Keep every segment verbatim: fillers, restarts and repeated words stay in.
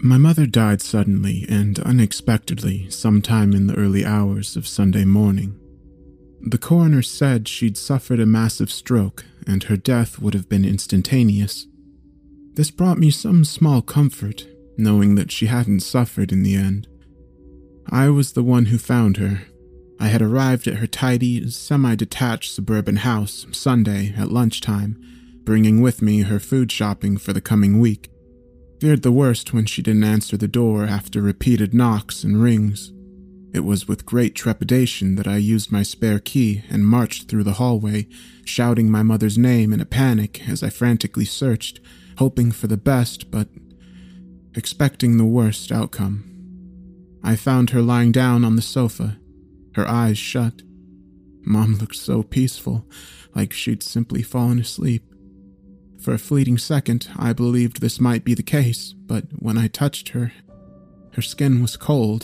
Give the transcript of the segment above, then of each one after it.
My mother died suddenly and unexpectedly sometime in the early hours of Sunday morning. The coroner said she'd suffered a massive stroke and her death would have been instantaneous. This brought me some small comfort, knowing that she hadn't suffered in the end. I was the one who found her. I had arrived at her tidy, semi-detached suburban house Sunday at lunchtime, bringing with me her food shopping for the coming week. Feared the worst when she didn't answer the door after repeated knocks and rings. It was with great trepidation that I used my spare key and marched through the hallway, shouting my mother's name in a panic as I frantically searched, hoping for the best but expecting the worst outcome. I found her lying down on the sofa, her eyes shut. Mom looked so peaceful, like she'd simply fallen asleep. For a fleeting second, I believed this might be the case, but when I touched her, her skin was cold.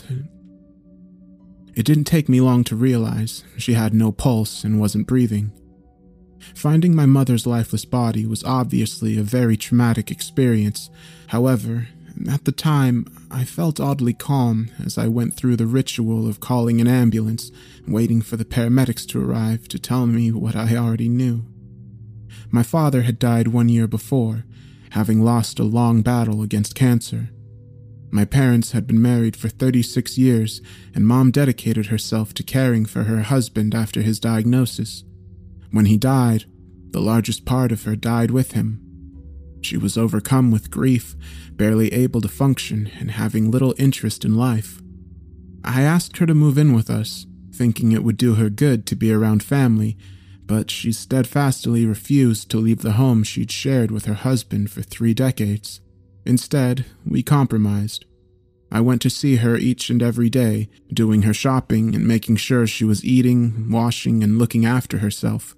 It didn't take me long to realize she had no pulse and wasn't breathing. Finding my mother's lifeless body was obviously a very traumatic experience. However, at the time, I felt oddly calm as I went through the ritual of calling an ambulance, waiting for the paramedics to arrive to tell me what I already knew. My father had died one year before, having lost a long battle against cancer. My parents had been married for thirty-six years, and Mom dedicated herself to caring for her husband after his diagnosis. When he died, the largest part of her died with him. She was overcome with grief, barely able to function, and having little interest in life. I asked her to move in with us, thinking it would do her good to be around family, but she steadfastly refused to leave the home she'd shared with her husband for three decades. Instead, we compromised. I went to see her each and every day, doing her shopping and making sure she was eating, washing, and looking after herself.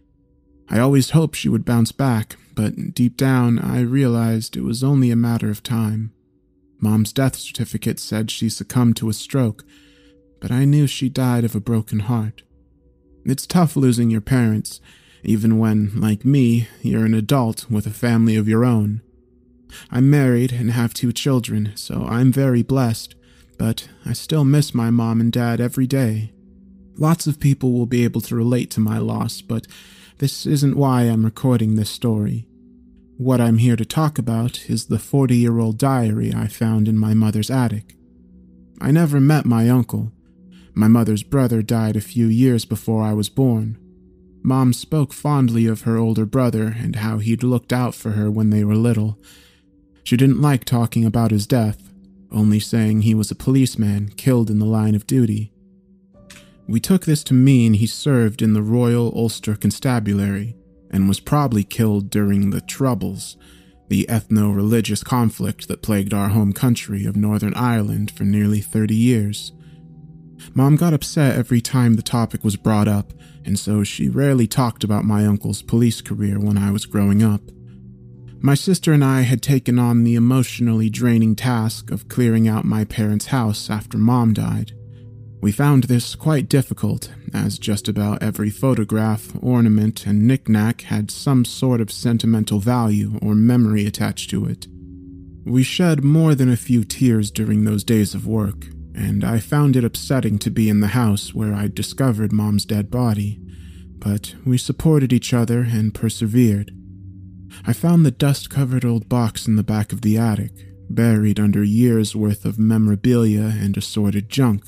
I always hoped she would bounce back, but deep down I realized it was only a matter of time. Mom's death certificate said she succumbed to a stroke, but I knew she died of a broken heart. It's tough losing your parents, even when, like me, you're an adult with a family of your own. I'm married and have two children, so I'm very blessed, but I still miss my mom and dad every day. Lots of people will be able to relate to my loss, but this isn't why I'm recording this story. What I'm here to talk about is the forty-year-old diary I found in my mother's attic. I never met my uncle. My mother's brother died a few years before I was born. Mom spoke fondly of her older brother and how he'd looked out for her when they were little. She didn't like talking about his death, only saying he was a policeman killed in the line of duty. We took this to mean he served in the Royal Ulster Constabulary and was probably killed during the Troubles, the ethno-religious conflict that plagued our home country of Northern Ireland for nearly thirty years. Mom got upset every time the topic was brought up, and so she rarely talked about my uncle's police career when I was growing up. My sister and I had taken on the emotionally draining task of clearing out my parents' house after Mom died. We found this quite difficult, as just about every photograph, ornament, and knick-knack had some sort of sentimental value or memory attached to it. We shed more than a few tears during those days of work, and I found it upsetting to be in the house where I'd discovered Mom's dead body, but we supported each other and persevered. I found the dust-covered old box in the back of the attic, buried under years' worth of memorabilia and assorted junk.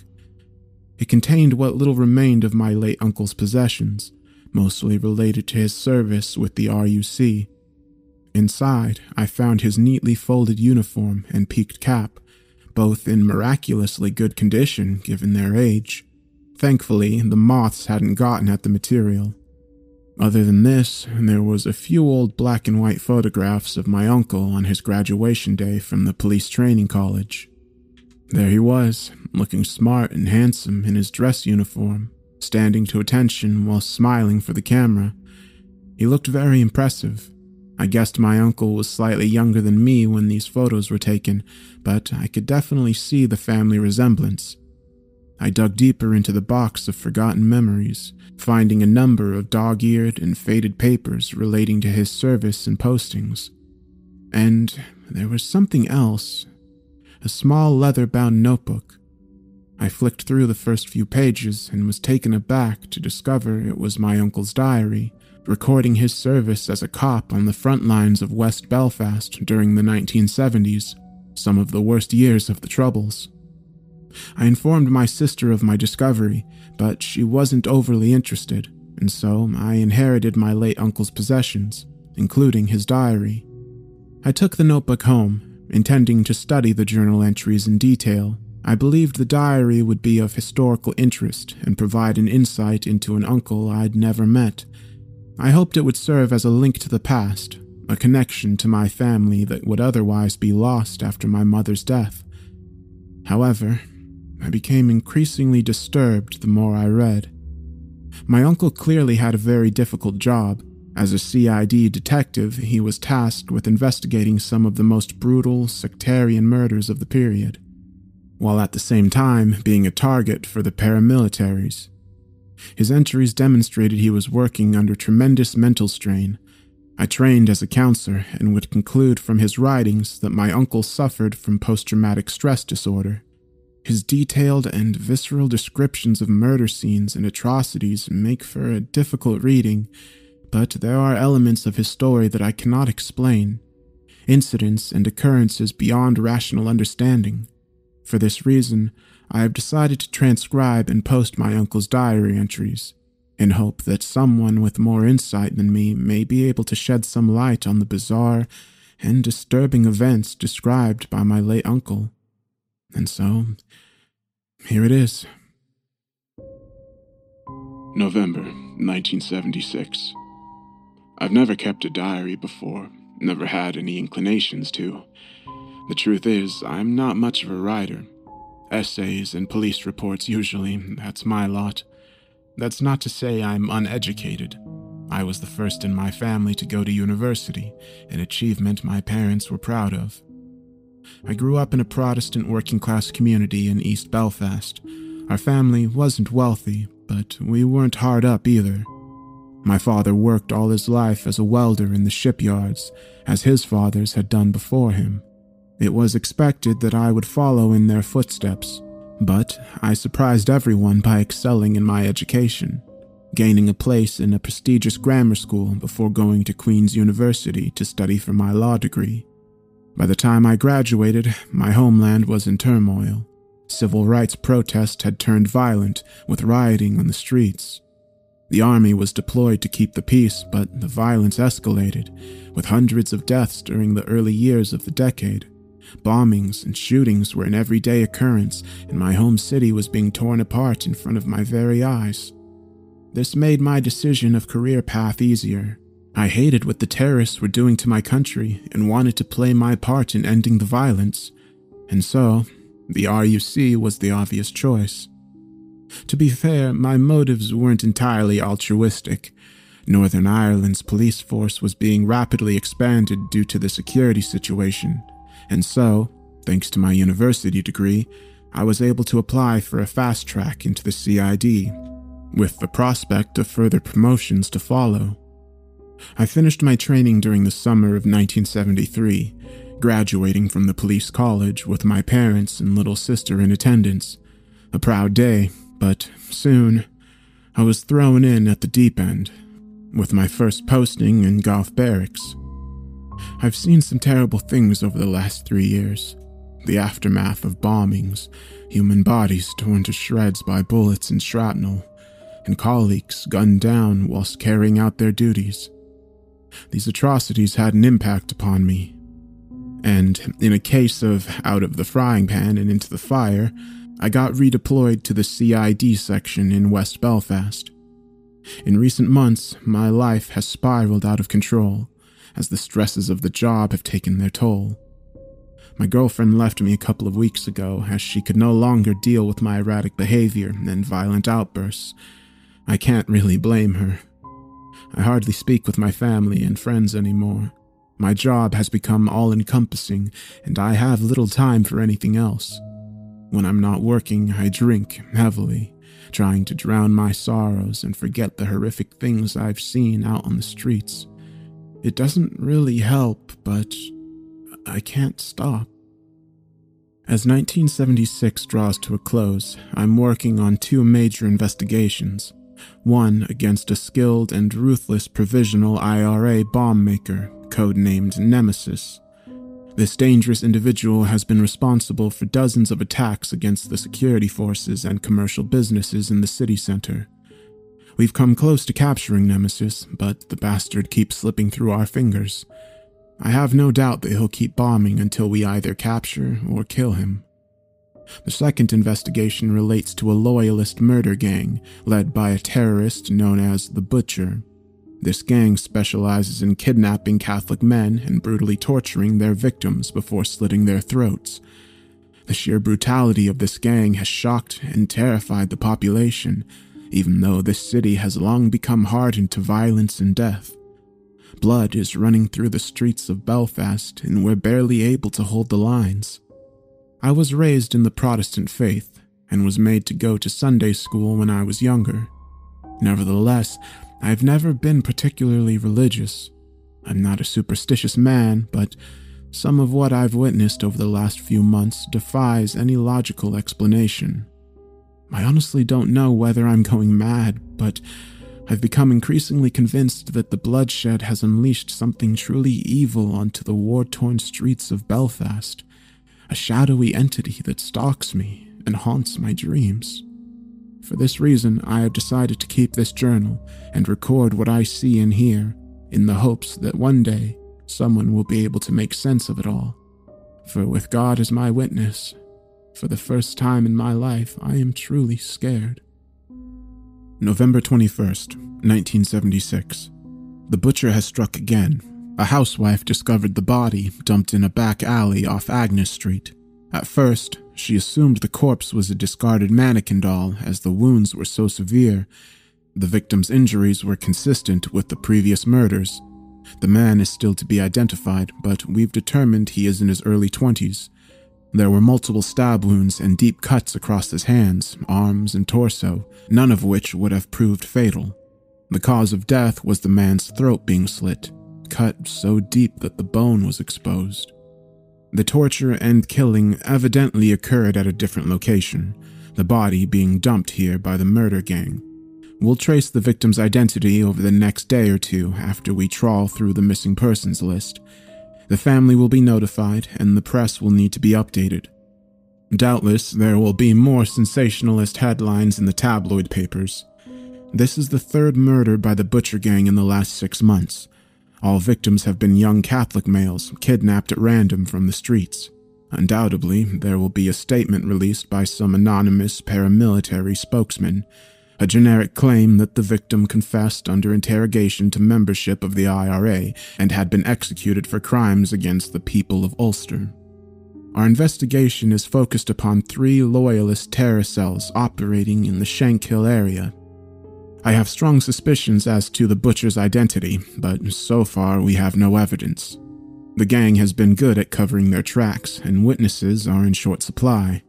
It contained what little remained of my late uncle's possessions, mostly related to his service with the R U C. Inside, I found his neatly folded uniform and peaked cap, both in miraculously good condition given their age. Thankfully, the moths hadn't gotten at the material. Other than this, there was a few old black and white photographs of my uncle on his graduation day from the police training college. There he was, looking smart and handsome in his dress uniform, standing to attention while smiling for the camera. He looked very impressive. I guessed my uncle was slightly younger than me when these photos were taken, but I could definitely see the family resemblance. I dug deeper into the box of forgotten memories, finding a number of dog-eared and faded papers relating to his service and postings. And there was something else. a small leather-bound notebook. I flicked through the first few pages and was taken aback to discover it was my uncle's diary, recording his service as a cop on the front lines of West Belfast during the nineteen seventies, some of the worst years of the Troubles. I informed my sister of my discovery, but she wasn't overly interested, and so I inherited my late uncle's possessions, including his diary. I took the notebook home, intending to study the journal entries in detail. I believed the diary would be of historical interest and provide an insight into an uncle I'd never met. I hoped it would serve as a link to the past, a connection to my family that would otherwise be lost after my mother's death. However, I became increasingly disturbed the more I read. My uncle clearly had a very difficult job. As a C I D detective, he was tasked with investigating some of the most brutal, sectarian murders of the period, while at the same time being a target for the paramilitaries. His entries demonstrated he was working under tremendous mental strain. I trained as a counselor and would conclude from his writings that my uncle suffered from post-traumatic stress disorder. His detailed and visceral descriptions of murder scenes and atrocities make for a difficult reading, but there are elements of his story that I cannot explain, incidents and occurrences beyond rational understanding. For this reason, I have decided to transcribe and post my uncle's diary entries, in hope that someone with more insight than me may be able to shed some light on the bizarre and disturbing events described by my late uncle. And so, here it is. November nineteen seventy-six. I've never kept a diary before, never had any inclinations to. The truth is, I'm not much of a writer. Essays and police reports usually, that's my lot. That's not to say I'm uneducated. I was the first in my family to go to university, an achievement my parents were proud of. I grew up in a Protestant working-class community in East Belfast. Our family wasn't wealthy, but we weren't hard up either. My father worked all his life as a welder in the shipyards, as his fathers had done before him. It was expected that I would follow in their footsteps, but I surprised everyone by excelling in my education, gaining a place in a prestigious grammar school before going to Queen's University to study for my law degree. By the time I graduated, my homeland was in turmoil. Civil rights protests had turned violent, with rioting on the streets. The army was deployed to keep the peace, but the violence escalated, with hundreds of deaths during the early years of the decade. Bombings and shootings were an everyday occurrence, and my home city was being torn apart in front of my very eyes. This made my decision of career path easier. I hated what the terrorists were doing to my country and wanted to play my part in ending the violence, and so the R U C was the obvious choice. To be fair, my motives weren't entirely altruistic. Northern Ireland's police force was being rapidly expanded due to the security situation, and so, thanks to my university degree, I was able to apply for a fast track into the C I D, with the prospect of further promotions to follow. I finished my training during the summer of nineteen seventy-three, graduating from the police college with my parents and little sister in attendance. A proud day, but soon I was thrown in at the deep end, with my first posting in Gulf Barracks. I've seen some terrible things over the last three years. The aftermath of bombings, human bodies torn to shreds by bullets and shrapnel, and colleagues gunned down whilst carrying out their duties. These atrocities had an impact upon me, and in a case of out of the frying pan and into the fire, I got redeployed to the C I D section in West Belfast. In recent months, my life has spiraled out of control, as the stresses of the job have taken their toll. My girlfriend left me a couple of weeks ago as she could no longer deal with my erratic behavior and violent outbursts. I can't really blame her. I hardly speak with my family and friends anymore. My job has become all-encompassing, and I have little time for anything else. When I'm not working, I drink heavily, trying to drown my sorrows and forget the horrific things I've seen out on the streets. It doesn't really help, but I can't stop. As nineteen seventy-six draws to a close, I'm working on two major investigations. One against a skilled and ruthless provisional I R A bomb maker, codenamed Nemesis. This dangerous individual has been responsible for dozens of attacks against the security forces and commercial businesses in the city center. We've come close to capturing Nemesis, but the bastard keeps slipping through our fingers. I have no doubt that he'll keep bombing until we either capture or kill him. The second investigation relates to a loyalist murder gang led by a terrorist known as the Butcher. This gang specializes in kidnapping Catholic men and brutally torturing their victims before slitting their throats. The sheer brutality of this gang has shocked and terrified the population, even though this city has long become hardened to violence and death. Blood is running through the streets of Belfast, and we're barely able to hold the lines. I was raised in the Protestant faith and was made to go to Sunday school when I was younger. Nevertheless, I've never been particularly religious. I'm not a superstitious man, but some of what I've witnessed over the last few months defies any logical explanation. I honestly don't know whether I'm going mad, but I've become increasingly convinced that the bloodshed has unleashed something truly evil onto the war-torn streets of Belfast, a shadowy entity that stalks me and haunts my dreams. For this reason, I have decided to keep this journal and record what I see and hear, in the hopes that one day someone will be able to make sense of it all. For with God as my witness, for the first time in my life, I am truly scared. November twenty-first, nineteen seventy-six. The Butcher has struck again. A housewife discovered the body dumped in a back alley off Agnes Street. At first, she assumed the corpse was a discarded mannequin doll as the wounds were so severe. The victim's injuries were consistent with the previous murders. The man is still to be identified, but we've determined he is in his early twenties. There were multiple stab wounds and deep cuts across his hands, arms, and torso, none of which would have proved fatal. The cause of death was the man's throat being slit, cut so deep that the bone was exposed. The torture and killing evidently occurred at a different location, the body being dumped here by the murder gang. We'll trace the victim's identity over the next day or two after we trawl through the missing persons list. The family will be notified, and the press will need to be updated. Doubtless, there will be more sensationalist headlines in the tabloid papers. This is the third murder by the Butcher gang in the last six months. All victims have been young Catholic males, kidnapped at random from the streets. Undoubtedly, there will be a statement released by some anonymous paramilitary spokesman, a generic claim that the victim confessed under interrogation to membership of the I R A and had been executed for crimes against the people of Ulster. Our investigation is focused upon three loyalist terror cells operating in the Shankill area. I have strong suspicions as to the Butcher's identity, but so far we have no evidence. The gang has been good at covering their tracks, and witnesses are in short supply.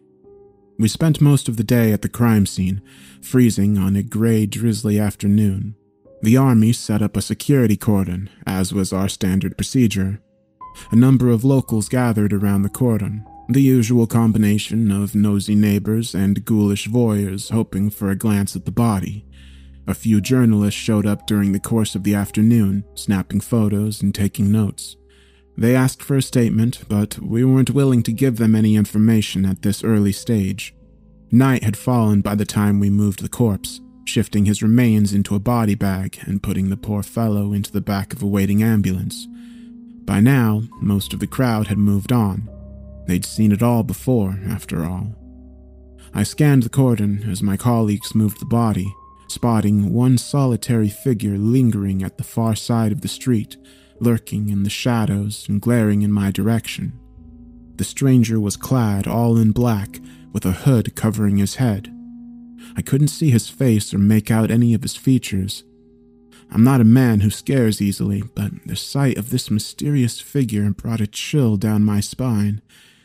We spent most of the day at the crime scene, freezing on a gray, drizzly afternoon. The army set up a security cordon, as was our standard procedure. A number of locals gathered around the cordon, the usual combination of nosy neighbors and ghoulish voyeurs hoping for a glance at the body. A few journalists showed up during the course of the afternoon, snapping photos and taking notes. They asked for a statement, but we weren't willing to give them any information at this early stage. Night had fallen by the time we moved the corpse, shifting his remains into a body bag and putting the poor fellow into the back of a waiting ambulance. By now, most of the crowd had moved on. They'd seen it all before, after all. I scanned the cordon as my colleagues moved the body, spotting one solitary figure lingering at the far side of the street, lurking in the shadows and glaring in my direction. The stranger was clad all in black, with a hood covering his head. I couldn't see his face or make out any of his features. I'm not a man who scares easily, but the sight of this mysterious figure brought a chill down my spine.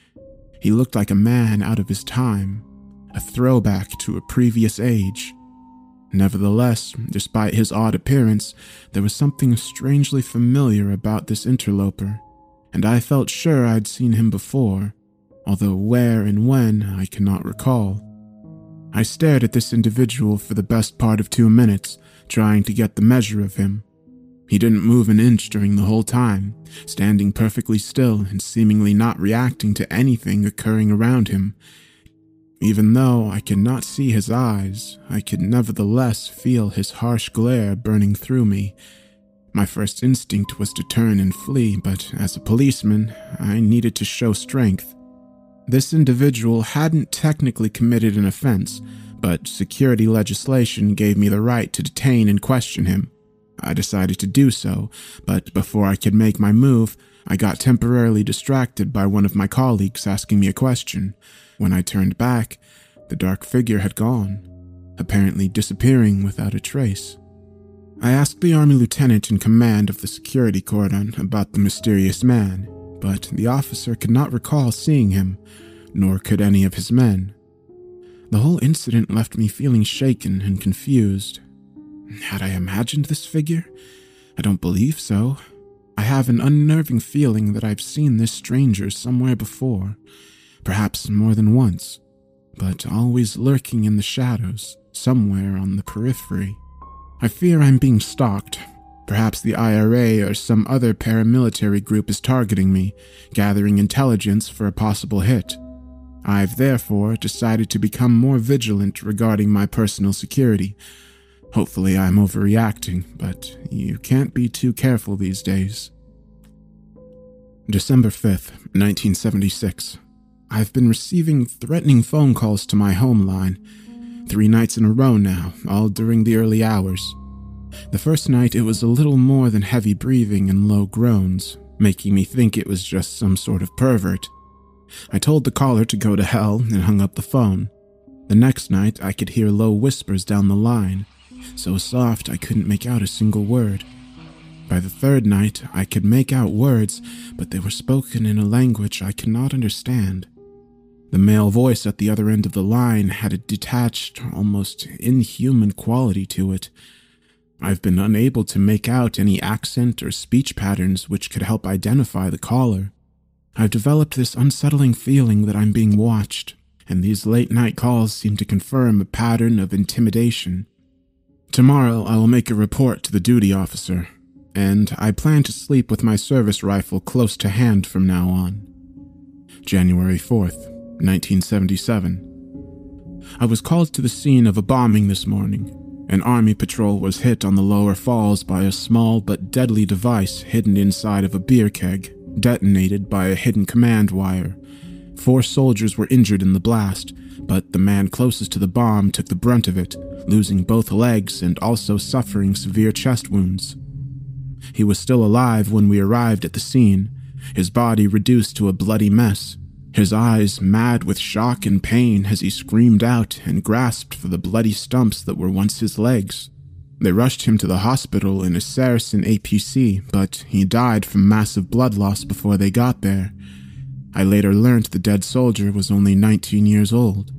He looked like a man out of his time, a throwback to a previous age. Nevertheless, despite his odd appearance, there was something strangely familiar about this interloper, and I felt sure I'd seen him before, although where and when I cannot recall. I stared at this individual for the best part of two minutes, trying to get the measure of him. He didn't move an inch during the whole time, standing perfectly still and seemingly not reacting to anything occurring around him. Even though I could not see his eyes, I could nevertheless feel his harsh glare burning through me. My first instinct was to turn and flee, but as a policeman, I needed to show strength. This individual hadn't technically committed an offense, but security legislation gave me the right to detain and question him. I decided to do so, but before I could make my move, I got temporarily distracted by one of my colleagues asking me a question. When I turned back, the dark figure had gone, apparently disappearing without a trace. I asked the Army lieutenant in command of the security cordon about the mysterious man, but the officer could not recall seeing him, nor could any of his men. The whole incident left me feeling shaken and confused. Had I imagined this figure? I don't believe so. I have an unnerving feeling that I've seen this stranger somewhere before, perhaps more than once, but always lurking in the shadows, somewhere on the periphery. I fear I'm being stalked. Perhaps the I R A or some other paramilitary group is targeting me, gathering intelligence for a possible hit. I've therefore decided to become more vigilant regarding my personal security. Hopefully I'm overreacting, but you can't be too careful these days. December fifth, nineteen seventy-six. I've been receiving threatening phone calls to my home line, three nights in a row now, all during the early hours. The first night it was a little more than heavy breathing and low groans, making me think it was just some sort of pervert. I told the caller to go to hell and hung up the phone. The next night I could hear low whispers down the line, so soft I couldn't make out a single word. By the third night, I could make out words, but they were spoken in a language I could not understand. The male voice at the other end of the line had a detached, almost inhuman quality to it. I've been unable to make out any accent or speech patterns which could help identify the caller. I've developed this unsettling feeling that I'm being watched, and these late-night calls seem to confirm a pattern of intimidation. Tomorrow I will make a report to the duty officer, and I plan to sleep with my service rifle close to hand from now on. January fourth, nineteen seventy-seven. I was called to the scene of a bombing this morning. An army patrol was hit on the lower falls by a small but deadly device hidden inside of a beer keg, detonated by a hidden command wire. Four soldiers were injured in the blast, but the man closest to the bomb took the brunt of it, losing both legs and also suffering severe chest wounds. He was still alive when we arrived at the scene, his body reduced to a bloody mess, his eyes mad with shock and pain as he screamed out and grasped for the bloody stumps that were once his legs. They rushed him to the hospital in a Saracen A P C, but he died from massive blood loss before they got there. I later learned the dead soldier was only nineteen years old.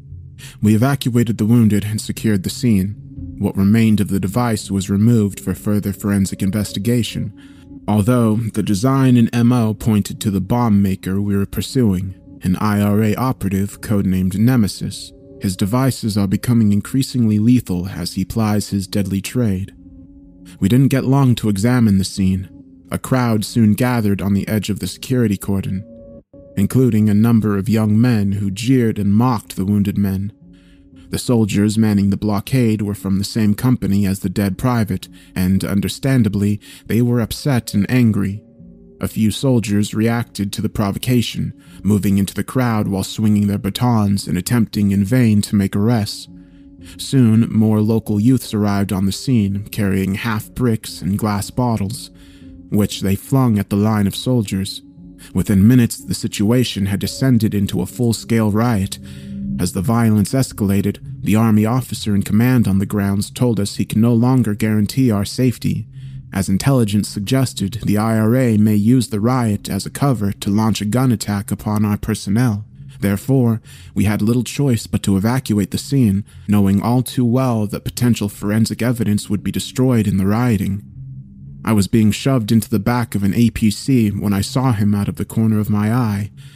We evacuated the wounded and secured the scene. What remained of the device was removed for further forensic investigation, although the design and M O pointed to the bomb maker we were pursuing, an I R A operative codenamed Nemesis. His devices are becoming increasingly lethal as he plies his deadly trade. We didn't get long to examine the scene. A crowd soon gathered on the edge of the security cordon, including a number of young men who jeered and mocked the wounded men. The soldiers manning the blockade were from the same company as the dead private, and understandably, they were upset and angry. A few soldiers reacted to the provocation, moving into the crowd while swinging their batons and attempting in vain to make arrests. Soon, more local youths arrived on the scene, carrying half bricks and glass bottles, which they flung at the line of soldiers. Within minutes, the situation had descended into a full-scale riot. As the violence escalated, the army officer in command on the grounds told us he can no longer guarantee our safety. As intelligence suggested, the I R A may use the riot as a cover to launch a gun attack upon our personnel. Therefore, we had little choice but to evacuate the scene, knowing all too well that potential forensic evidence would be destroyed in the rioting. I was being shoved into the back of an A P C when I saw him out of the corner of my eye.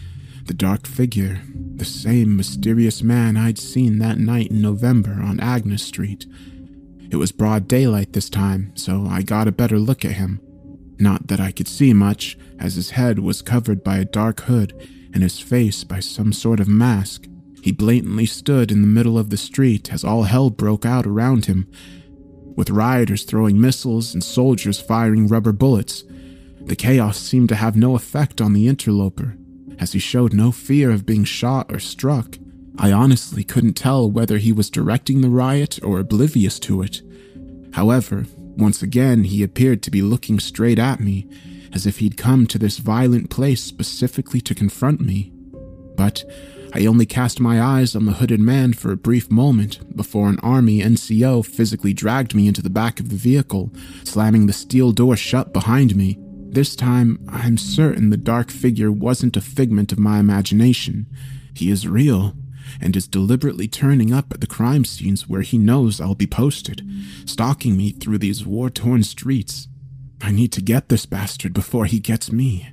The dark figure, the same mysterious man I'd seen that night in November on Agnes Street. It was broad daylight this time, so I got a better look at him. Not that I could see much, as his head was covered by a dark hood and his face by some sort of mask. He blatantly stood in the middle of the street as all hell broke out around him, with rioters throwing missiles and soldiers firing rubber bullets. The chaos seemed to have no effect on the interloper, as he showed no fear of being shot or struck. I honestly couldn't tell whether he was directing the riot or oblivious to it. However, once again he appeared to be looking straight at me, as if he'd come to this violent place specifically to confront me. But I only cast my eyes on the hooded man for a brief moment before an army N C O physically dragged me into the back of the vehicle, slamming the steel door shut behind me. This time, I'm certain the dark figure wasn't a figment of my imagination. He is real, and is deliberately turning up at the crime scenes where he knows I'll be posted, stalking me through these war-torn streets. I need to get this bastard before he gets me.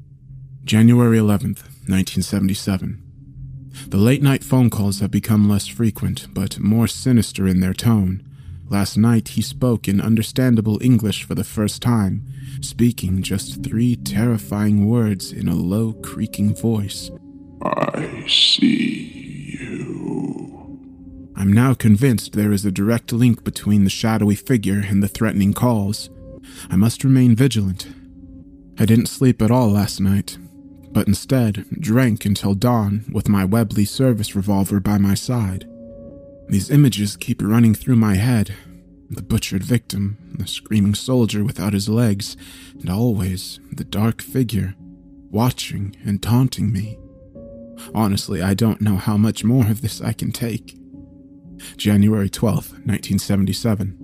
January eleventh, nineteen seventy-seven. The late-night phone calls have become less frequent, but more sinister in their tone. Last night he spoke in understandable English for the first time, speaking just three terrifying words in a low, creaking voice. I see you. I'm now convinced there is a direct link between the shadowy figure and the threatening calls. I must remain vigilant. I didn't sleep at all last night, but instead drank until dawn with my Webley service revolver by my side. These images keep running through my head. The butchered victim, the screaming soldier without his legs, and always the dark figure, watching and taunting me. Honestly, I don't know how much more of this I can take. January twelfth, nineteen seventy-seven.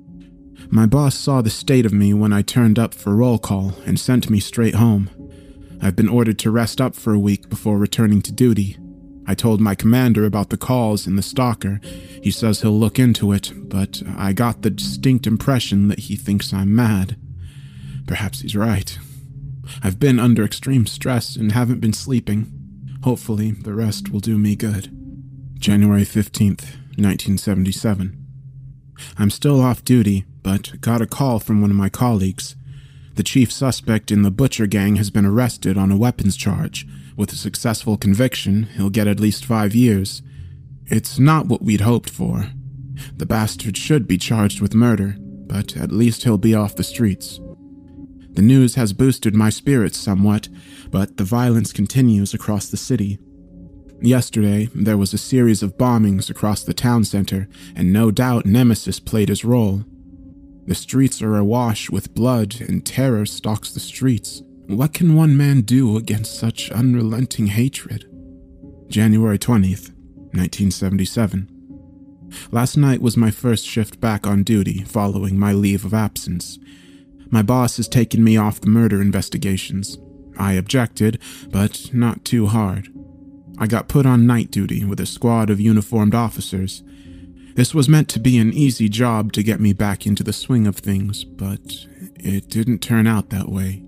My boss saw the state of me when I turned up for roll call and sent me straight home. I've been ordered to rest up for a week before returning to duty. I told my commander about the calls and the stalker. He says he'll look into it, but I got the distinct impression that he thinks I'm mad. Perhaps he's right. I've been under extreme stress and haven't been sleeping. Hopefully, the rest will do me good. January fifteenth, nineteen seventy-seven. I'm still off duty, but got a call from one of my colleagues. The chief suspect in the Butcher gang has been arrested on a weapons charge. With a successful conviction, he'll get at least five years. It's not what we'd hoped for. The bastard should be charged with murder, but at least he'll be off the streets. The news has boosted my spirits somewhat, but the violence continues across the city. Yesterday, there was a series of bombings across the town center, and no doubt Nemesis played his role. The streets are awash with blood, and terror stalks the streets. What can one man do against such unrelenting hatred? January twentieth, nineteen seventy-seven. Last night was my first shift back on duty following my leave of absence. My boss has taken me off the murder investigations. I objected, but not too hard. I got put on night duty with a squad of uniformed officers. This was meant to be an easy job to get me back into the swing of things, but it didn't turn out that way.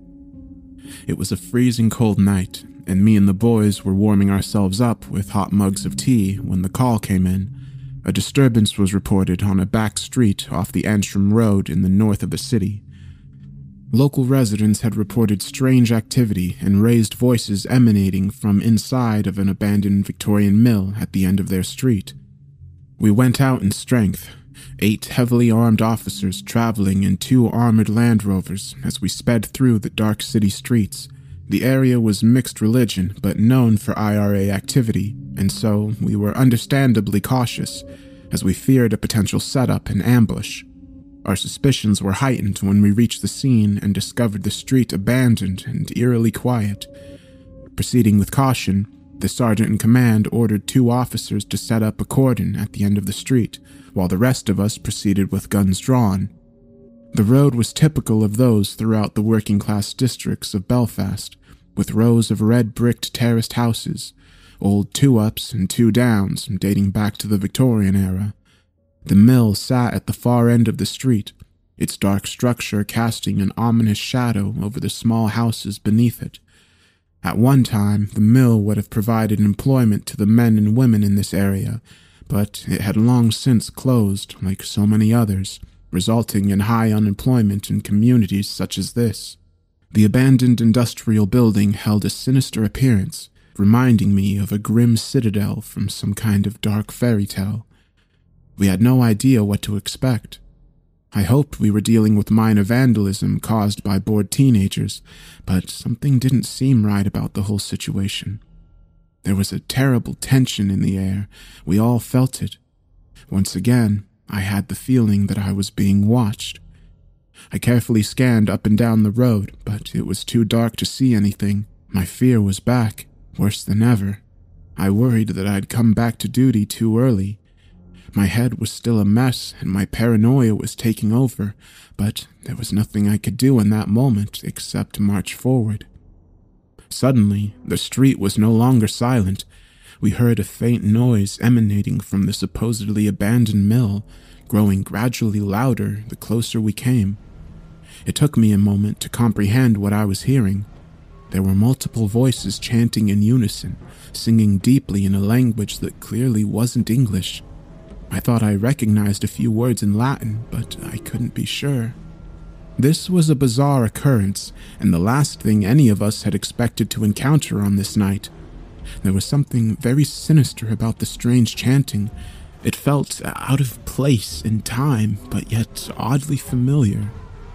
It was a freezing cold night, and me and the boys were warming ourselves up with hot mugs of tea when the call came in. A disturbance was reported on a back street off the Antrim Road in the north of the city. Local residents had reported strange activity and raised voices emanating from inside of an abandoned Victorian mill at the end of their street. We went out in strength, eight heavily armed officers traveling in two armored Land Rovers as we sped through the dark city streets. The area was mixed religion but known for I R A activity, and so we were understandably cautious as we feared a potential setup and ambush. Our suspicions were heightened when we reached the scene and discovered the street abandoned and eerily quiet. Proceeding with caution, the sergeant in command ordered two officers to set up a cordon at the end of the street, while the rest of us proceeded with guns drawn. The road was typical of those throughout the working-class districts of Belfast, with rows of red-bricked terraced houses, old two-ups and two-downs dating back to the Victorian era. The mill sat at the far end of the street, its dark structure casting an ominous shadow over the small houses beneath it. At one time, the mill would have provided employment to the men and women in this area, but it had long since closed, like so many others, resulting in high unemployment in communities such as this. The abandoned industrial building held a sinister appearance, reminding me of a grim citadel from some kind of dark fairy tale. We had no idea what to expect. I hoped we were dealing with minor vandalism caused by bored teenagers, but something didn't seem right about the whole situation. There was a terrible tension in the air. We all felt it. Once again, I had the feeling that I was being watched. I carefully scanned up and down the road, but it was too dark to see anything. My fear was back, worse than ever. I worried that I'd come back to duty too early. My head was still a mess, and my paranoia was taking over, but there was nothing I could do in that moment except march forward. Suddenly, the street was no longer silent. We heard a faint noise emanating from the supposedly abandoned mill, growing gradually louder the closer we came. It took me a moment to comprehend what I was hearing. There were multiple voices chanting in unison, singing deeply in a language that clearly wasn't English. I thought I recognized a few words in Latin, but I couldn't be sure. This was a bizarre occurrence, and the last thing any of us had expected to encounter on this night. There was something very sinister about the strange chanting. It felt out of place in time, but yet oddly familiar.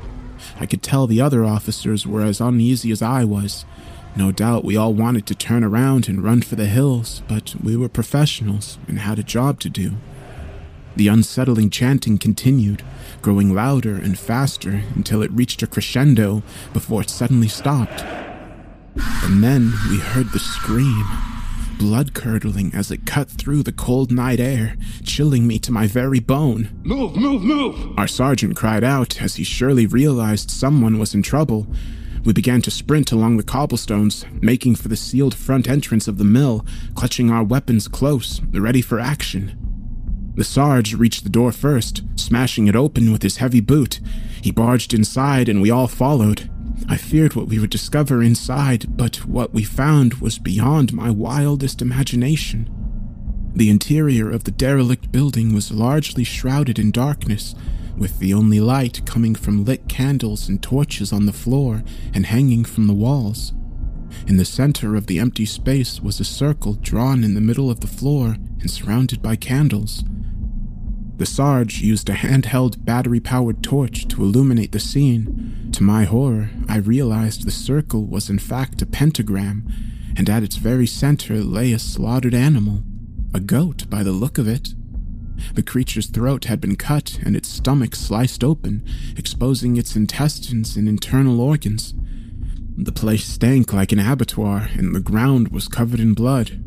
I could tell the other officers were as uneasy as I was. No doubt we all wanted to turn around and run for the hills, but we were professionals and had a job to do. The unsettling chanting continued, growing louder and faster until it reached a crescendo before it suddenly stopped. And then we heard the scream, blood-curdling as it cut through the cold night air, chilling me to my very bone. Move, move, move! Our sergeant cried out as he surely realized someone was in trouble. We began to sprint along the cobblestones, making for the sealed front entrance of the mill, clutching our weapons close, ready for action. The Sarge reached the door first, smashing it open with his heavy boot. He barged inside and we all followed. I feared what we would discover inside, but what we found was beyond my wildest imagination. The interior of the derelict building was largely shrouded in darkness, with the only light coming from lit candles and torches on the floor and hanging from the walls. In the center of the empty space was a circle drawn in the middle of the floor and surrounded by candles. The Sarge used a handheld battery-powered torch to illuminate the scene. To my horror, I realized the circle was in fact a pentagram, and at its very center lay a slaughtered animal, a goat by the look of it. The creature's throat had been cut and its stomach sliced open, exposing its intestines and internal organs. The place stank like an abattoir, and the ground was covered in blood.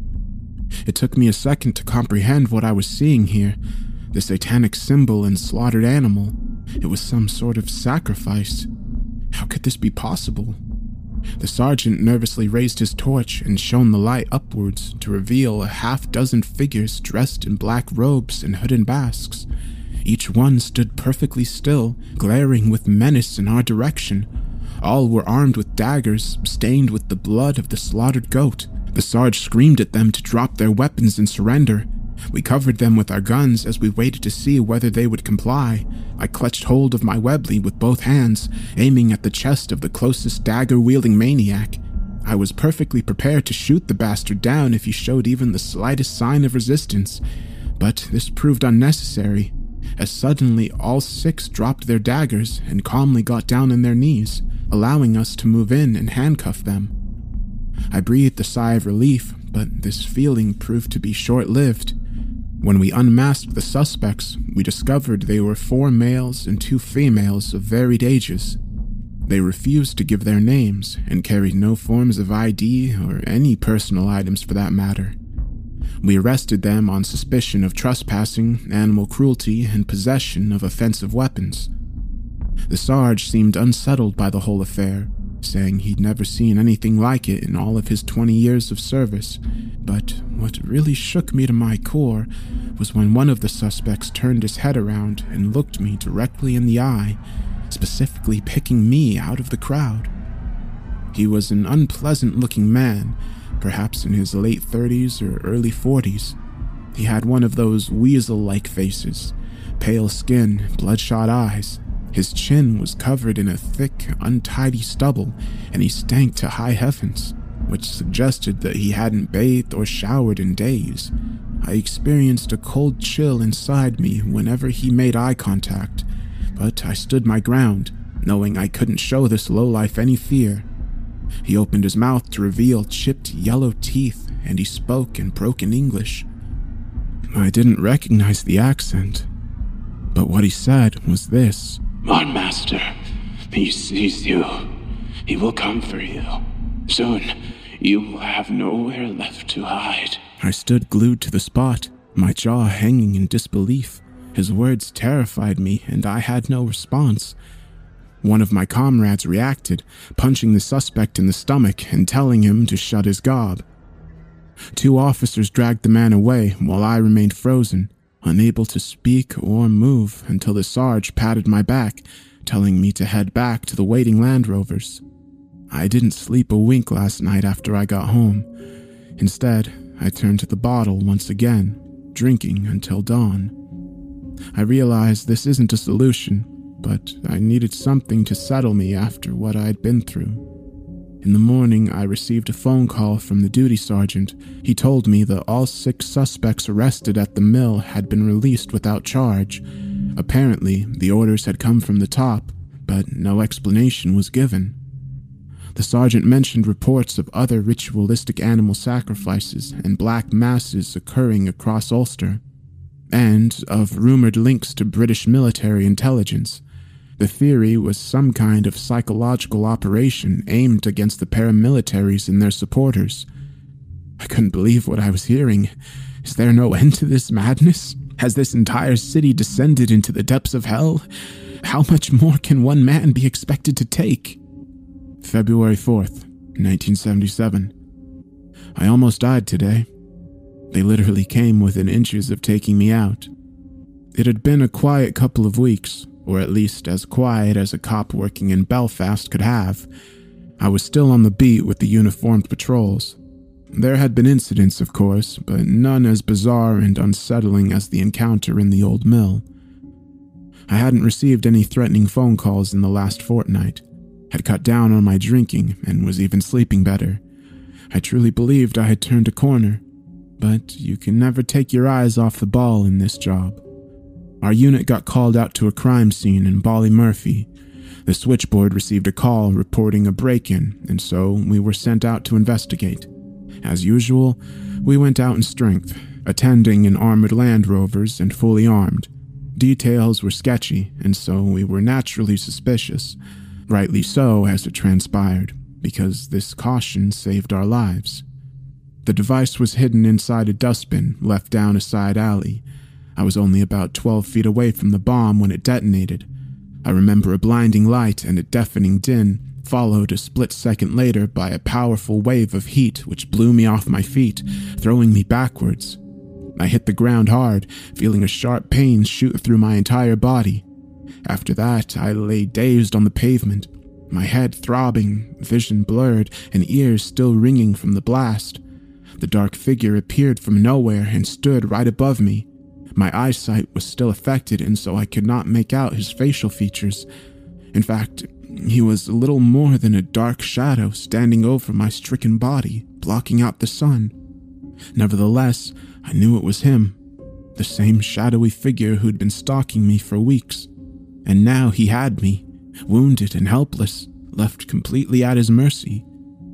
It took me a second to comprehend what I was seeing here. The satanic symbol and slaughtered animal. It was some sort of sacrifice. How could this be possible? The sergeant nervously raised his torch and shone the light upwards to reveal a half dozen figures dressed in black robes and hooded masks. Each one stood perfectly still, glaring with menace in our direction. All were armed with daggers, stained with the blood of the slaughtered goat. The Sarge screamed at them to drop their weapons and surrender. We covered them with our guns as we waited to see whether they would comply. I clutched hold of my Webley with both hands, aiming at the chest of the closest dagger-wielding maniac. I was perfectly prepared to shoot the bastard down if he showed even the slightest sign of resistance, but this proved unnecessary, as suddenly all six dropped their daggers and calmly got down on their knees, allowing us to move in and handcuff them. I breathed a sigh of relief, but this feeling proved to be short-lived. When we unmasked the suspects, we discovered they were four males and two females of varied ages. They refused to give their names and carried no forms of I D or any personal items for that matter. We arrested them on suspicion of trespassing, animal cruelty, and possession of offensive weapons. The Sarge seemed unsettled by the whole affair, saying he'd never seen anything like it in all of his twenty years of service. But what really shook me to my core was when one of the suspects turned his head around and looked me directly in the eye, specifically picking me out of the crowd. He was an unpleasant-looking man, perhaps in his late thirties or early forties. He had one of those weasel-like faces, pale skin, bloodshot eyes. His chin was covered in a thick, untidy stubble, and he stank to high heavens, which suggested that he hadn't bathed or showered in days. I experienced a cold chill inside me whenever he made eye contact, but I stood my ground, knowing I couldn't show this lowlife any fear. He opened his mouth to reveal chipped yellow teeth, and he spoke in broken English. I didn't recognize the accent, but what he said was this. "My master, he sees you. He will come for you. Soon, you will have nowhere left to hide." I stood glued to the spot, my jaw hanging in disbelief. His words terrified me, and I had no response. One of my comrades reacted, punching the suspect in the stomach and telling him to shut his gob. Two officers dragged the man away while I remained frozen, unable to speak or move until the Sarge patted my back, telling me to head back to the waiting Land Rovers. I didn't sleep a wink last night after I got home. Instead, I turned to the bottle once again, drinking until dawn. I realized this isn't a solution, but I needed something to settle me after what I'd been through. In the morning, I received a phone call from the duty sergeant. He told me that all six suspects arrested at the mill had been released without charge. Apparently, the orders had come from the top, but no explanation was given. The sergeant mentioned reports of other ritualistic animal sacrifices and black masses occurring across Ulster, and of rumored links to British military intelligence. The theory was some kind of psychological operation aimed against the paramilitaries and their supporters. I couldn't believe what I was hearing. Is there no end to this madness? Has this entire city descended into the depths of hell? How much more can one man be expected to take? February fourth, nineteen seventy-seven. I almost died today. They literally came within inches of taking me out. It had been a quiet couple of weeks, or at least as quiet as a cop working in Belfast could have. I was still on the beat with the uniformed patrols. There had been incidents, of course, but none as bizarre and unsettling as the encounter in the old mill. I hadn't received any threatening phone calls in the last fortnight, had cut down on my drinking, and was even sleeping better. I truly believed I had turned a corner, but you can never take your eyes off the ball in this job. Our unit got called out to a crime scene in Ballymurphy. The switchboard received a call reporting a break-in, and so we were sent out to investigate. As usual, we went out in strength, attending in armored Land Rovers and fully armed. Details were sketchy, and so we were naturally suspicious. Rightly so, as it transpired, because this caution saved our lives. The device was hidden inside a dustbin left down a side alley. I was only about twelve feet away from the bomb when it detonated. I remember a blinding light and a deafening din, followed a split second later by a powerful wave of heat which blew me off my feet, throwing me backwards. I hit the ground hard, feeling a sharp pain shoot through my entire body. After that, I lay dazed on the pavement, my head throbbing, vision blurred, and ears still ringing from the blast. The dark figure appeared from nowhere and stood right above me. My eyesight was still affected, and so I could not make out his facial features. In fact, he was little more than a dark shadow standing over my stricken body, blocking out the sun. Nevertheless, I knew it was him, the same shadowy figure who'd been stalking me for weeks. And now he had me, wounded and helpless, left completely at his mercy.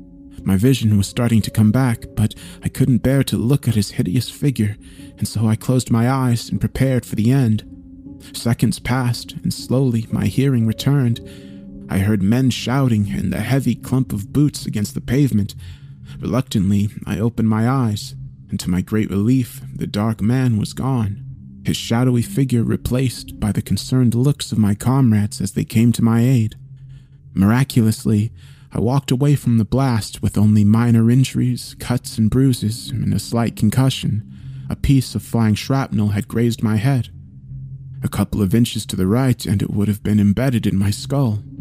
My vision was starting to come back, but I couldn't bear to look at his hideous figure, and so I closed my eyes and prepared for the end. Seconds passed, and slowly my hearing returned. I heard men shouting and the heavy clump of boots against the pavement. Reluctantly, I opened my eyes, and to my great relief, the dark man was gone, his shadowy figure replaced by the concerned looks of my comrades as they came to my aid. Miraculously, I walked away from the blast with only minor injuries, cuts and bruises, and a slight concussion. A piece of flying shrapnel had grazed my head. A couple of inches to the right, and it would have been embedded in my skull.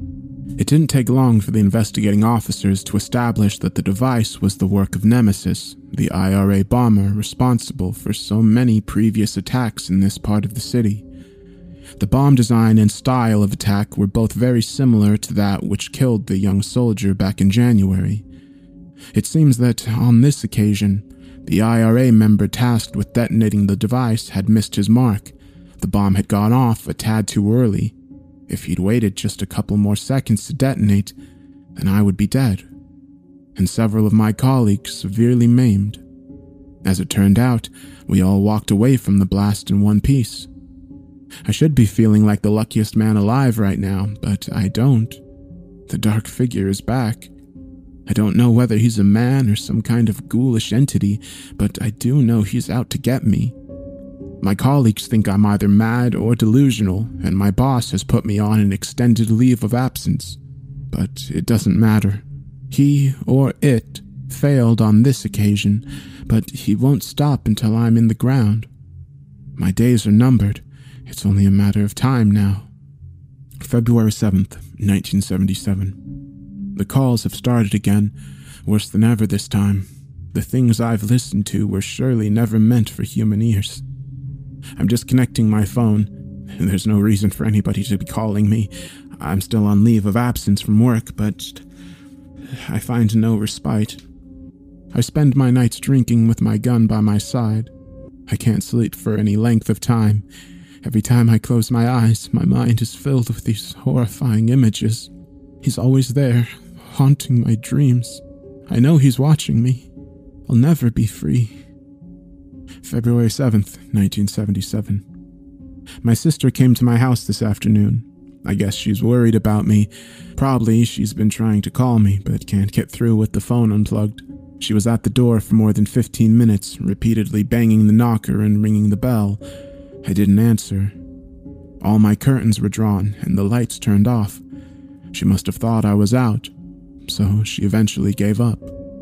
It didn't take long for the investigating officers to establish that the device was the work of Nemesis, the I R A bomber responsible for so many previous attacks in this part of the city. The bomb design and style of attack were both very similar to that which killed the young soldier back in January. It seems that, on this occasion, the I R A member tasked with detonating the device had missed his mark. The bomb had gone off a tad too early. If he'd waited just a couple more seconds to detonate, then I would be dead, and several of my colleagues severely maimed. As it turned out, we all walked away from the blast in one piece. I should be feeling like the luckiest man alive right now, but I don't. The dark figure is back. I don't know whether he's a man or some kind of ghoulish entity, but I do know he's out to get me. My colleagues think I'm either mad or delusional, and my boss has put me on an extended leave of absence. But it doesn't matter. He, or it, failed on this occasion, but he won't stop until I'm in the ground. My days are numbered. It's only a matter of time now. February seventh, nineteen seventy-seven. The calls have started again, worse than ever this time. The things I've listened to were surely never meant for human ears. I'm disconnecting my phone, and there's no reason for anybody to be calling me. I'm still on leave of absence from work, but I find no respite. I spend my nights drinking with my gun by my side. I can't sleep for any length of time. Every time I close my eyes, my mind is filled with these horrifying images. He's always there, haunting my dreams. I know he's watching me. I'll never be free. February seventh, nineteen seventy-seven. My sister came to my house this afternoon. I guess she's worried about me. Probably she's been trying to call me, but can't get through with the phone unplugged. She was at the door for more than fifteen minutes, repeatedly banging the knocker and ringing the bell. I didn't answer. All my curtains were drawn and the lights turned off. She must have thought I was out, so she eventually gave up.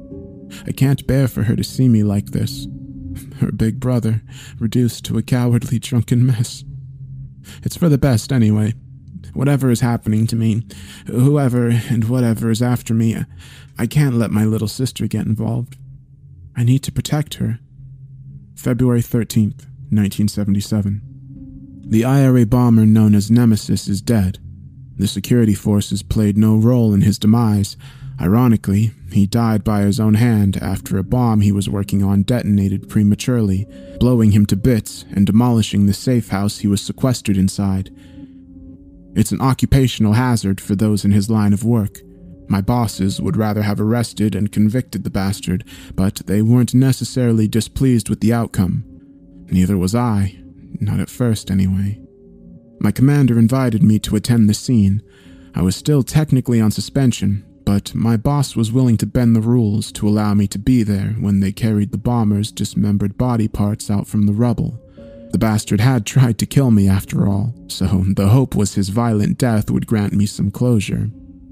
I can't bear for her to see me like this. Her big brother, reduced to a cowardly drunken mess. It's for the best anyway. Whatever is happening to me, whoever and whatever is after me, I can't let my little sister get involved. I need to protect her. February thirteenth, nineteen seventy-seven. The I R A bomber known as Nemesis is dead. The security forces played no role in his demise. Ironically, he died by his own hand after a bomb he was working on detonated prematurely, blowing him to bits and demolishing the safe house he was sequestered inside. It's an occupational hazard for those in his line of work. My bosses would rather have arrested and convicted the bastard, but they weren't necessarily displeased with the outcome. Neither was I, not at first anyway. My commander invited me to attend the scene. I was still technically on suspension, but my boss was willing to bend the rules to allow me to be there when they carried the bomber's dismembered body parts out from the rubble. The bastard had tried to kill me after all, so the hope was his violent death would grant me some closure.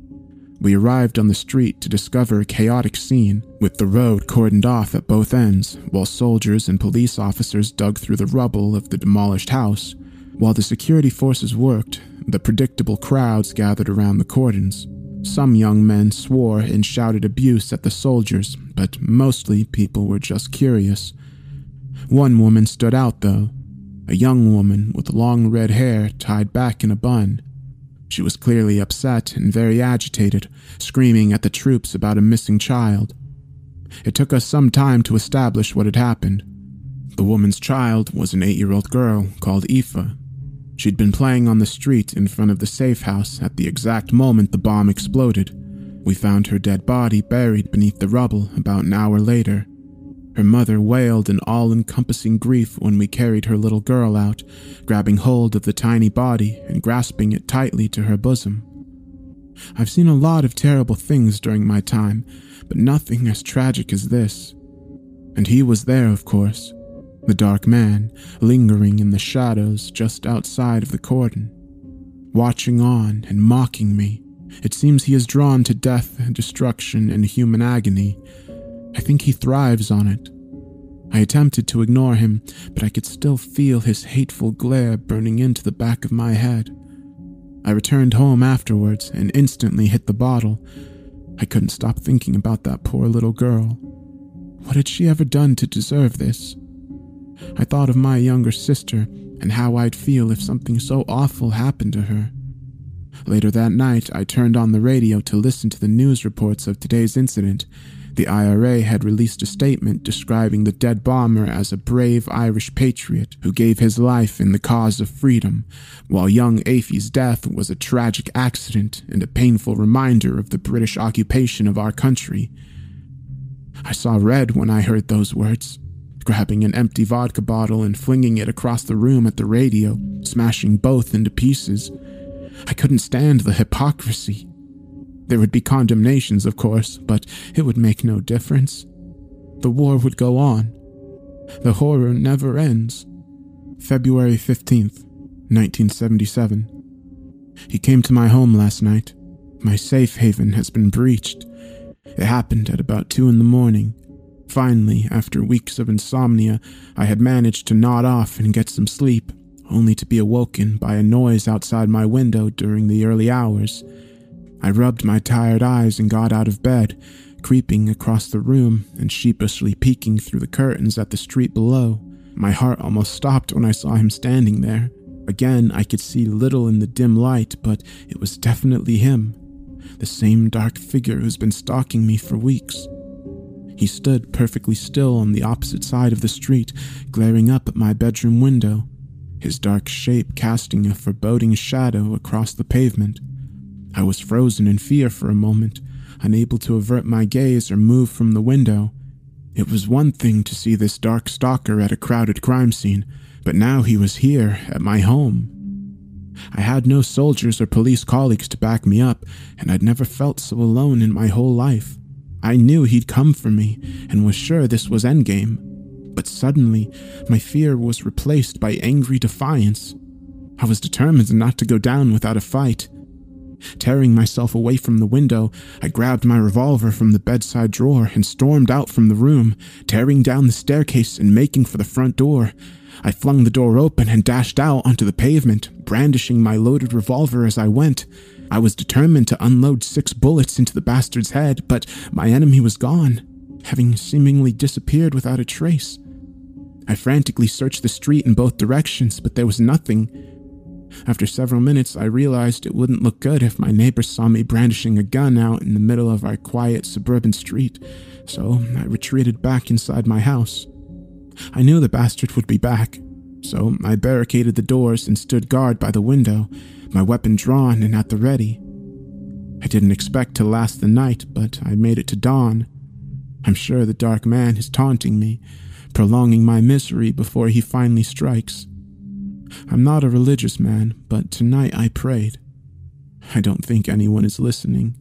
We arrived on the street to discover a chaotic scene, with the road cordoned off at both ends, while soldiers and police officers dug through the rubble of the demolished house. While the security forces worked, the predictable crowds gathered around the cordons. Some young men swore and shouted abuse at the soldiers, but mostly people were just curious. One woman stood out, though. A young woman with long red hair tied back in a bun. She was clearly upset and very agitated, screaming at the troops about a missing child. It took us some time to establish what had happened. The woman's child was an eight-year-old girl called Aoife. She'd been playing on the street in front of the safe house at the exact moment the bomb exploded. We found her dead body buried beneath the rubble about an hour later. Her mother wailed in all-encompassing grief when we carried her little girl out, grabbing hold of the tiny body and grasping it tightly to her bosom. I've seen a lot of terrible things during my time, but nothing as tragic as this. And he was there, of course. The dark man, lingering in the shadows just outside of the cordon. Watching on and mocking me. It seems he is drawn to death, destruction, and human agony. I think he thrives on it. I attempted to ignore him, but I could still feel his hateful glare burning into the back of my head. I returned home afterwards and instantly hit the bottle. I couldn't stop thinking about that poor little girl. What had she ever done to deserve this? I thought of my younger sister and how I'd feel if something so awful happened to her. Later that night, I turned on the radio to listen to the news reports of today's incident. The I R A had released a statement describing the dead bomber as a brave Irish patriot who gave his life in the cause of freedom, while young Aoife's death was a tragic accident and a painful reminder of the British occupation of our country. I saw red when I heard those words, grabbing an empty vodka bottle and flinging it across the room at the radio, smashing both into pieces. I couldn't stand the hypocrisy. There would be condemnations, of course, but it would make no difference. The war would go on. The horror never ends. February fifteenth, nineteen seventy-seven. He came to my home last night. My safe haven has been breached. It happened at about two in the morning. Finally, after weeks of insomnia, I had managed to nod off and get some sleep, only to be awoken by a noise outside my window during the early hours. I rubbed my tired eyes and got out of bed, creeping across the room and sheepishly peeking through the curtains at the street below. My heart almost stopped when I saw him standing there. Again, I could see little in the dim light, but it was definitely him, the same dark figure who's been stalking me for weeks. He stood perfectly still on the opposite side of the street, glaring up at my bedroom window, his dark shape casting a foreboding shadow across the pavement. I was frozen in fear for a moment, unable to avert my gaze or move from the window. It was one thing to see this dark stalker at a crowded crime scene, but now he was here, at my home. I had no soldiers or police colleagues to back me up, and I'd never felt so alone in my whole life. I knew he'd come for me, and was sure this was endgame. But suddenly, my fear was replaced by angry defiance. I was determined not to go down without a fight. Tearing myself away from the window, I grabbed my revolver from the bedside drawer and stormed out from the room, tearing down the staircase and making for the front door. I flung the door open and dashed out onto the pavement, brandishing my loaded revolver as I went. I was determined to unload six bullets into the bastard's head, but my enemy was gone, having seemingly disappeared without a trace. I frantically searched the street in both directions, but there was nothing. After several minutes, I realized it wouldn't look good if my neighbors saw me brandishing a gun out in the middle of our quiet suburban street, so I retreated back inside my house. I knew the bastard would be back, so I barricaded the doors and stood guard by the window, my weapon drawn and at the ready. I didn't expect to last the night, but I made it to dawn. I'm sure the dark man is taunting me, prolonging my misery before he finally strikes. I'm not a religious man, but tonight I prayed. I don't think anyone is listening.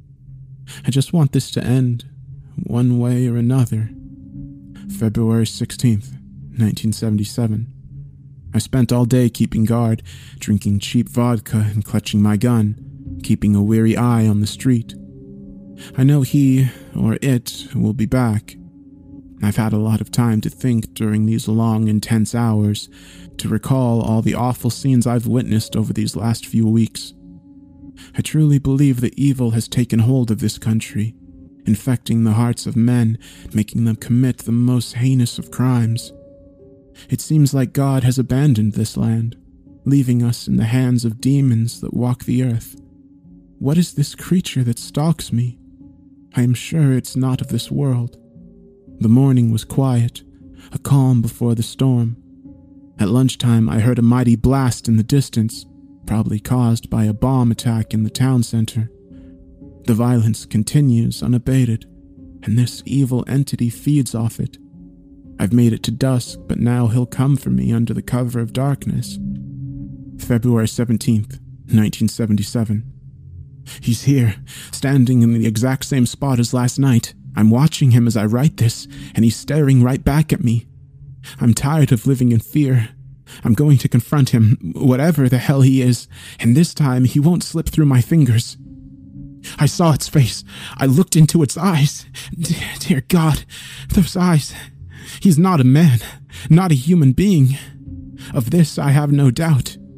I just want this to end, one way or another. February sixteenth, nineteen seventy-seven. I spent all day keeping guard, drinking cheap vodka and clutching my gun, keeping a weary eye on the street. I know he, or it, will be back. I've had a lot of time to think during these long, intense hours, to recall all the awful scenes I've witnessed over these last few weeks. I truly believe that evil has taken hold of this country, infecting the hearts of men, making them commit the most heinous of crimes. It seems like God has abandoned this land, leaving us in the hands of demons that walk the earth. What is this creature that stalks me? I am sure it's not of this world. The morning was quiet, a calm before the storm. At lunchtime, I heard a mighty blast in the distance, probably caused by a bomb attack in the town center. The violence continues unabated, and this evil entity feeds off it. I've made it to dusk, but now he'll come for me under the cover of darkness. February seventeenth, nineteen seventy-seven. He's here, standing in the exact same spot as last night. I'm watching him as I write this, and he's staring right back at me. I'm tired of living in fear. I'm going to confront him, whatever the hell he is, and this time he won't slip through my fingers. I saw its face. I looked into its eyes. D- dear God, those eyes. He's not a man, not a human being. Of this I have no doubt.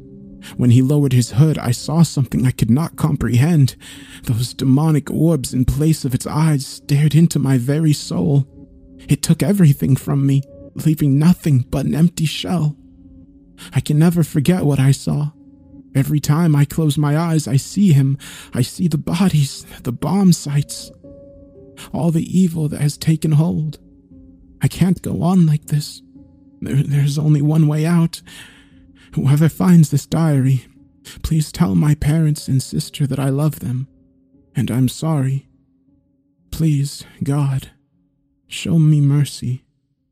When he lowered his hood, I saw something I could not comprehend. Those demonic orbs in place of its eyes stared into my very soul. It took everything from me, leaving nothing but an empty shell. I can never forget what I saw. Every time I close my eyes, I see him. I see the bodies, the bomb sites, all the evil that has taken hold. I can't go on like this. There, there's only one way out. Whoever finds this diary, please tell my parents and sister that I love them, and I'm sorry. Please, God, show me mercy.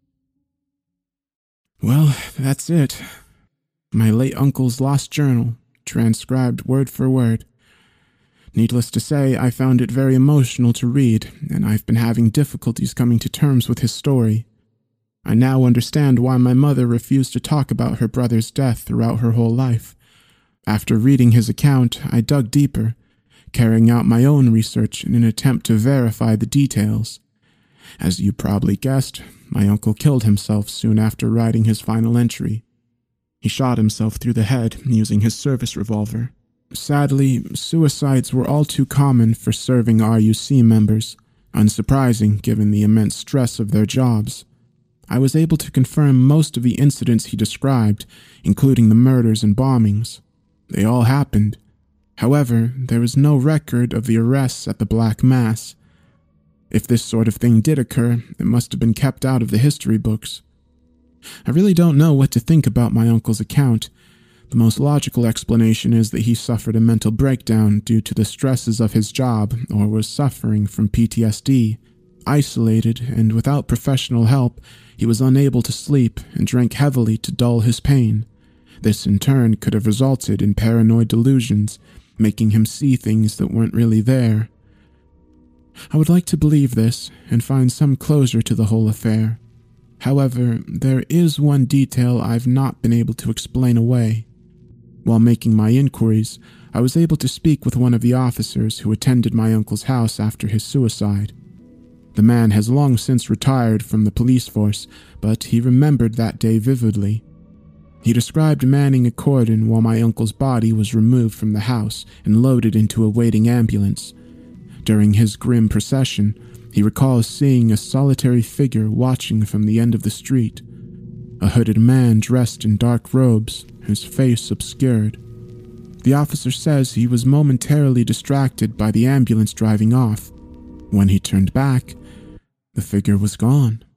Well, that's it. My late uncle's lost journal, transcribed word for word. Needless to say, I found it very emotional to read, and I've been having difficulties coming to terms with his story. I now understand why my mother refused to talk about her brother's death throughout her whole life. After reading his account, I dug deeper, carrying out my own research in an attempt to verify the details. As you probably guessed, my uncle killed himself soon after writing his final entry. He shot himself through the head using his service revolver. Sadly, suicides were all too common for serving R U C members, unsurprising given the immense stress of their jobs. I was able to confirm most of the incidents he described, including the murders and bombings. They all happened. However, there is no record of the arrests at the Black Mass. If this sort of thing did occur, it must have been kept out of the history books. I really don't know what to think about my uncle's account. The most logical explanation is that he suffered a mental breakdown due to the stresses of his job or was suffering from P T S D. Isolated and without professional help, he was unable to sleep and drank heavily to dull his pain. This in turn could have resulted in paranoid delusions, making him see things that weren't really there. I would like to believe this and find some closure to the whole affair. However, there is one detail I've not been able to explain away. While making my inquiries, I was able to speak with one of the officers who attended my uncle's house after his suicide. The man has long since retired from the police force, but he remembered that day vividly. He described manning a cordon while my uncle's body was removed from the house and loaded into a waiting ambulance. During his grim procession, he recalls seeing a solitary figure watching from the end of the street, a hooded man dressed in dark robes, his face obscured. The officer says he was momentarily distracted by the ambulance driving off. When he turned back, the figure was gone.